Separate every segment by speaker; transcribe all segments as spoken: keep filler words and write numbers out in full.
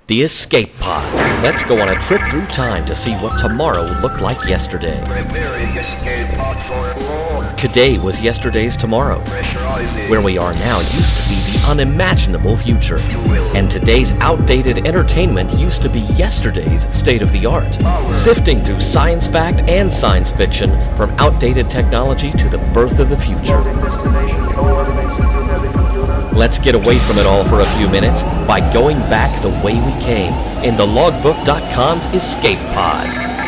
Speaker 1: The Escape Pod. Let's go on a trip through time to see what tomorrow looked like yesterday.
Speaker 2: Preparing escape pod for launch.
Speaker 1: Today was yesterday's tomorrow.
Speaker 2: Pressurizing.
Speaker 1: Where we are now used to be the unimaginable future. And today's outdated entertainment used to be yesterday's state-of-the-art. Sifting through science fact and science fiction, from outdated technology to the birth of the future. Let's get away from it all for a few minutes by going back the way we came in the logbook dot com's Escape Pod.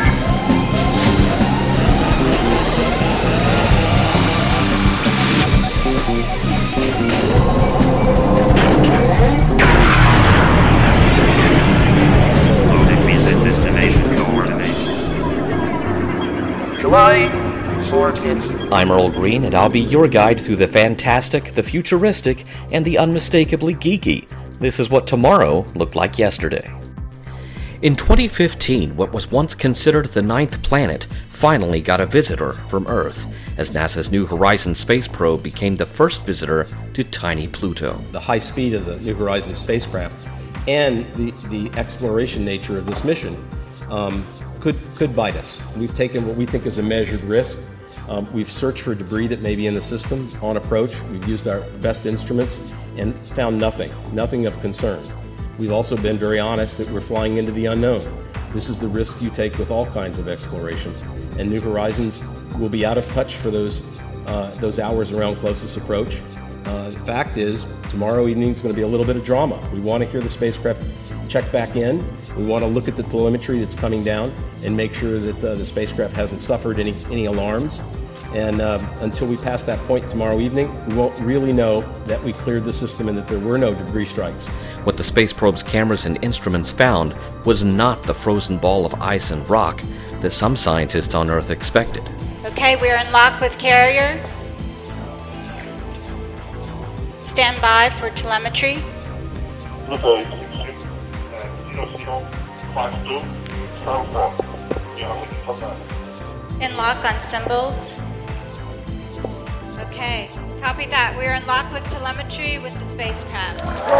Speaker 3: July fourteenth.
Speaker 1: I'm Earl Green, and I'll be your guide through the fantastic, the futuristic, and the unmistakably geeky. This is what tomorrow looked like yesterday. In twenty fifteen, what was once considered the ninth planet finally got a visitor from Earth, as NASA's New Horizons space probe became the first visitor to tiny Pluto.
Speaker 4: The high speed of the New Horizons spacecraft and the, the exploration nature of this mission um, could, could bite us. We've taken what we think is a measured risk. Um, we've searched for debris that may be in the system on approach. We've used our best instruments and found nothing, nothing of concern. We've also been very honest that we're flying into the unknown. This is the risk you take with all kinds of exploration. And New Horizons will be out of touch for those, uh, those hours around closest approach. Uh, the fact is, tomorrow evening is going to be a little bit of drama. We want to hear the spacecraft check back in. We want to look at the telemetry that's coming down and make sure that uh, the spacecraft hasn't suffered any, any alarms. And uh, until we pass that point tomorrow evening, we won't really know that we cleared the system and that there were no debris strikes.
Speaker 1: What the space probe's cameras and instruments found was not the frozen ball of ice and rock that some scientists on Earth expected.
Speaker 5: Okay, we're in lock with carrier. Stand by for telemetry. In lock on symbols. Okay, copy that. We're in lock with telemetry with the spacecraft.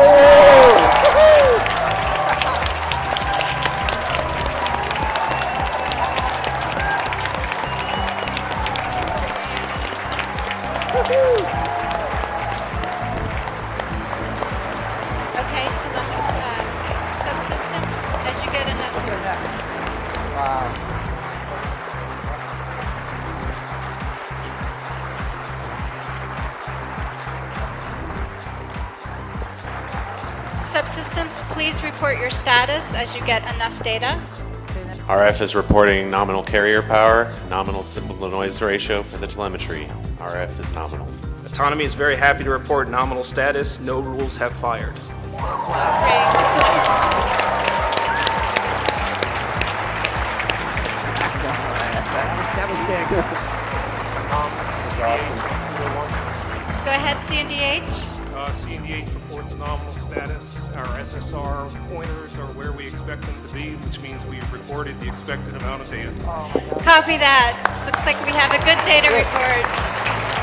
Speaker 5: Okay, telemetry, uh, subsystem, as you get enough.
Speaker 3: Wow.
Speaker 5: Subsystems, please report your status as you get enough data.
Speaker 6: R F is reporting nominal carrier power, nominal symbol-to-noise ratio for the telemetry. R F is nominal.
Speaker 7: Autonomy is very happy to report nominal status. No rules have fired.
Speaker 5: Go ahead, C N D H.
Speaker 8: Uh, C N D H reports nominal status. Our S S R pointers are where we expect them to be, which means we've recorded the expected amount of data.
Speaker 5: Copy that. Looks like we have a good data report.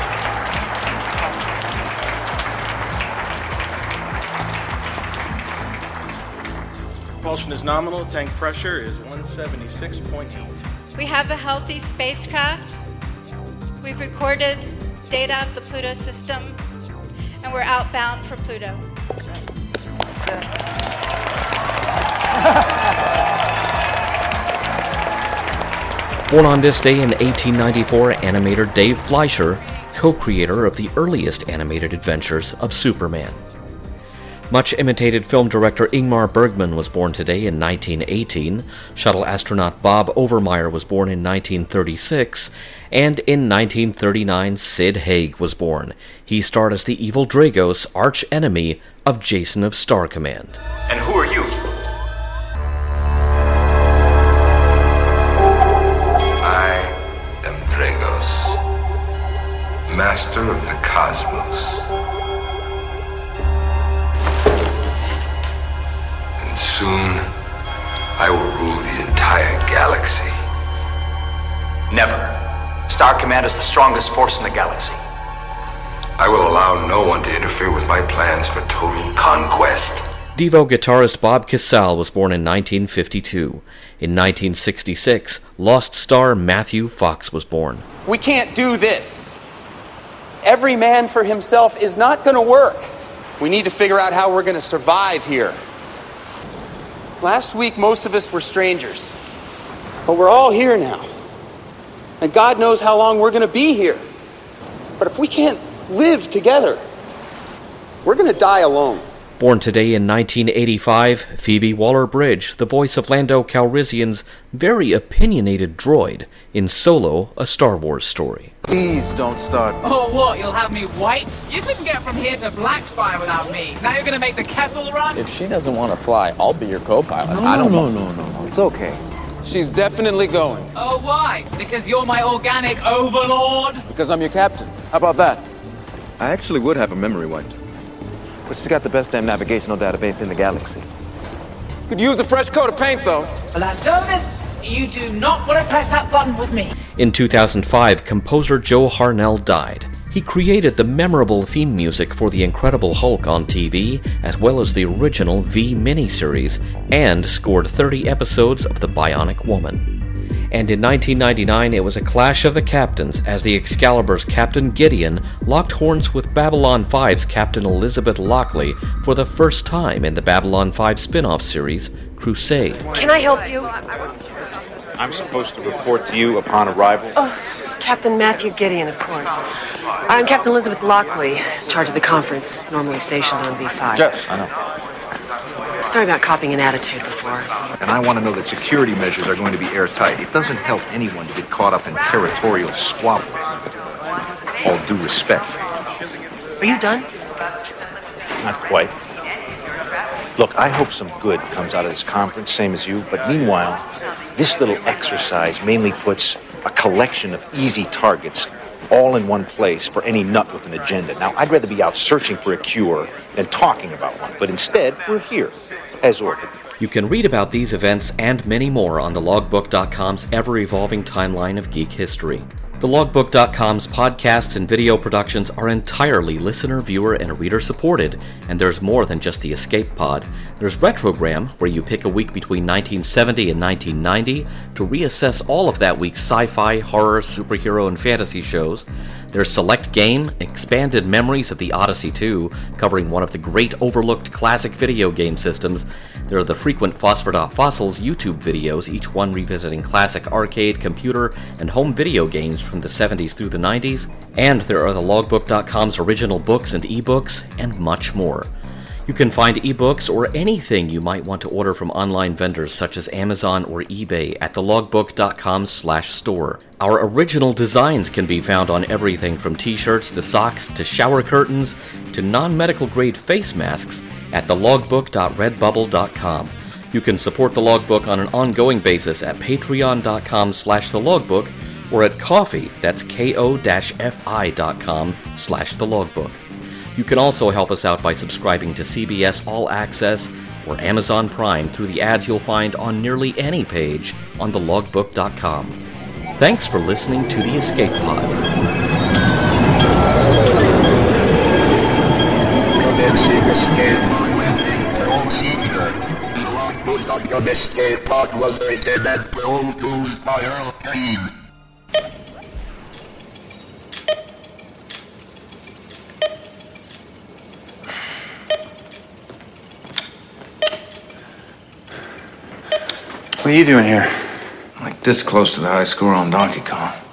Speaker 7: Propulsion is nominal. Tank pressure is one seventy-six point eight.
Speaker 5: We have a healthy spacecraft. We've recorded data of the Pluto system, and we're outbound for Pluto.
Speaker 1: Born on this day in eighteen ninety-four, animator Dave Fleischer, co-creator of the earliest animated adventures of Superman. Much imitated film director Ingmar Bergman was born today in nineteen eighteen, shuttle astronaut Bob Overmyer was born in nineteen thirty-six, and in nineteen thirty-nine Sid Haig was born. He starred as the evil Dragos, arch-enemy of Jason of Star Command.
Speaker 9: And who are you?
Speaker 2: I am Dragos, master of the cosmos. And soon, I will rule the entire galaxy.
Speaker 9: Never. Star Command is the strongest force in the galaxy.
Speaker 2: I will allow no one to interfere with my plans for total conquest.
Speaker 1: Devo guitarist Bob Casale was born in nineteen fifty-two. In nineteen sixty-six, Lost star Matthew Fox was born.
Speaker 10: We can't do this. Every man for himself is not going to work. We need to figure out how we're going to survive here. Last week, most of us were strangers. But we're all here now. And God knows how long we're going to be here. But if we can't live together, we're going to die alone.
Speaker 1: Born today in nineteen eighty-five, Phoebe Waller-Bridge, the voice of Lando Calrissian's very opinionated droid in Solo, a Star Wars story.
Speaker 11: Please don't start.
Speaker 12: Oh, what? You'll have me wiped? You couldn't get from here to Black Spire without me. Now you're going to make the Kessel Run?
Speaker 11: If she doesn't want to fly, I'll be your co-pilot.
Speaker 10: No,
Speaker 11: I don't
Speaker 10: no,
Speaker 11: want...
Speaker 10: no, no, no. It's okay. She's definitely going.
Speaker 12: Oh, why? Because you're my organic overlord?
Speaker 10: Because I'm your captain. How about that?
Speaker 13: I actually would have a memory wiped. But she's got the best damn navigational database in the galaxy.
Speaker 10: Could use a fresh coat of paint, though.
Speaker 12: Landonis, you do not want to press that button with me.
Speaker 1: In two thousand five, composer Joe Harnell died. He created the memorable theme music for The Incredible Hulk on T V, as well as the original V miniseries, and scored thirty episodes of The Bionic Woman. And in nineteen ninety-nine, it was a clash of the captains as the Excalibur's Captain Gideon locked horns with Babylon five's Captain Elizabeth Lockley for the first time in the Babylon five spin-off series, Crusade.
Speaker 14: Can I help you?
Speaker 15: I'm supposed to report to you upon arrival.
Speaker 14: Oh, Captain Matthew Gideon, of course. I'm Captain Elizabeth Lockley, in charge of the conference, normally stationed on B five.
Speaker 15: Yes, I know.
Speaker 14: Sorry about copying an attitude before.
Speaker 15: And I want to know that security measures are going to be airtight. It doesn't help anyone to get caught up in territorial squabbles. All due respect.
Speaker 14: Are you done?
Speaker 15: Not quite. Look, I hope some good comes out of this conference, same as you. But meanwhile, this little exercise mainly puts a collection of easy targets all in one place for any nut with an agenda. Now, I'd rather be out searching for a cure than talking about one. But instead, we're here, as ordered.
Speaker 1: You can read about these events and many more on the logbook dot com's ever-evolving timeline of geek history. The logbook dot com's podcasts and video productions are entirely listener, viewer, and reader-supported, and there's more than just the Escape Pod. There's Retrogram, where you pick a week between nineteen seventy and nineteen ninety to reassess all of that week's sci-fi, horror, superhero, and fantasy shows. There's Select Game, Expanded Memories of the Odyssey two, covering one of the great overlooked classic video game systems. There are the frequent Phosphor.Fossils YouTube videos, each one revisiting classic arcade, computer, and home video games from the seventies through the nineties. And there are the logbook dot com's original books and ebooks, and much more. You can find ebooks or anything you might want to order from online vendors such as Amazon or eBay at the logbook dot com slash store. Our original designs can be found on everything from t-shirts to socks to shower curtains to non-medical grade face masks at the logbook dot redbubble dot com. You can support the Logbook on an ongoing basis at patreon dot com slash the logbook or at Ko-fi, that's ko-fi dot com slash the logbook. You can also help us out by subscribing to C B S All Access or Amazon Prime through the ads you'll find on nearly any page on the logbook dot com. Thanks for listening to The Escape Pod.
Speaker 16: Commencing escape pod landing procedure. The logbook dot com escape pod was written and produced by Earl Kane.
Speaker 17: What are you doing here? Like this close to the high score on Donkey Kong.